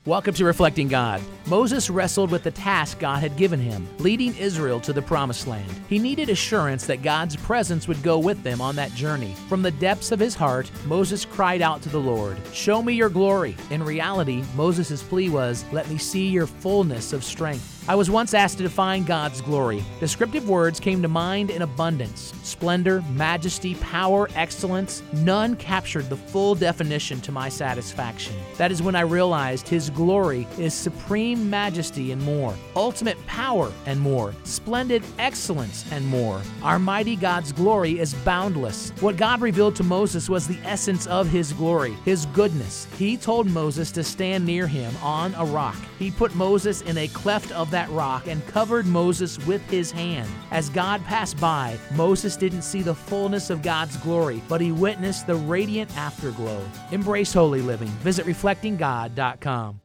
Welcome to Reflecting God. Moses wrestled with the task God had given him, leading Israel to the Promised Land. He needed assurance that God's presence would go with them on that journey. From the depths of his heart, Moses cried out to the Lord, "Show me your glory." In reality, Moses' plea was, "Let me see your fullness of strength." I was once asked to define God's glory. Descriptive words came to mind in abundance. Splendor, majesty, power, excellence. None captured the full definition to my satisfaction. That is when I realized His glory is supreme majesty and more, ultimate power and more, splendid excellence and more. Our mighty God's glory is boundless. What God revealed to Moses was the essence of His glory, His goodness. He told Moses to stand near Him on a rock. He put Moses in a cleft of that rock and covered Moses with His hand. As God passed by, Moses didn't see the fullness of God's glory, but he witnessed the radiant afterglow. Embrace holy living. Visit reflectinggod.com.